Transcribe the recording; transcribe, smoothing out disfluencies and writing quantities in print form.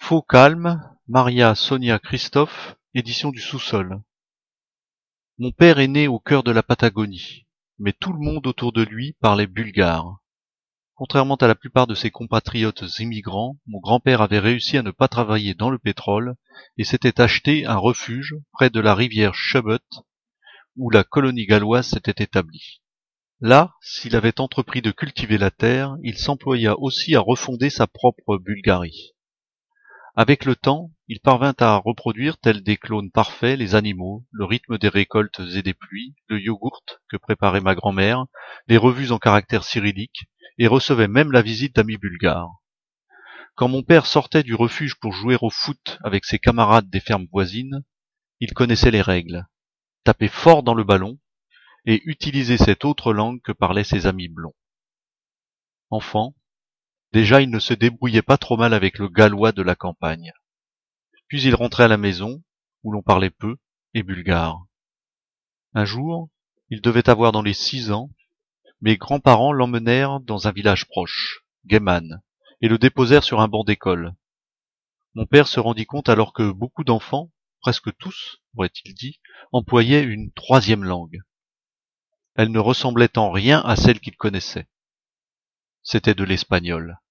Faux calme, Maria Sonia Christophe, édition du Sous-sol. Mon père est né au cœur de la Patagonie, mais tout le monde autour de lui parlait bulgare. Contrairement à la plupart de ses compatriotes immigrants, mon grand-père avait réussi à ne pas travailler dans le pétrole et s'était acheté un refuge près de la rivière Chubut, où la colonie galloise s'était établie. Là, s'il avait entrepris de cultiver la terre, il s'employa aussi à refonder sa propre Bulgarie. Avec le temps, il parvint à reproduire, tels des clones parfaits, les animaux, le rythme des récoltes et des pluies, le yogourt que préparait ma grand-mère, les revues en caractère cyrillique, et recevait même la visite d'amis bulgares. Quand mon père sortait du refuge pour jouer au foot avec ses camarades des fermes voisines, il connaissait les règles, tapait fort dans le ballon, et utilisait cette autre langue que parlaient ses amis blonds. Enfant, déjà il ne se débrouillait pas trop mal avec le gallois de la campagne. Puis il rentrait à la maison, où l'on parlait peu, et bulgare. Un jour, il devait avoir dans les 6 ans, mes grands-parents l'emmenèrent dans un village proche, Guéman, et le déposèrent sur un banc d'école. Mon père se rendit compte alors que beaucoup d'enfants, presque tous, aurait-il dit, employaient une troisième langue. Elle ne ressemblait en rien à celle qu'il connaissait. C'était de l'espagnol.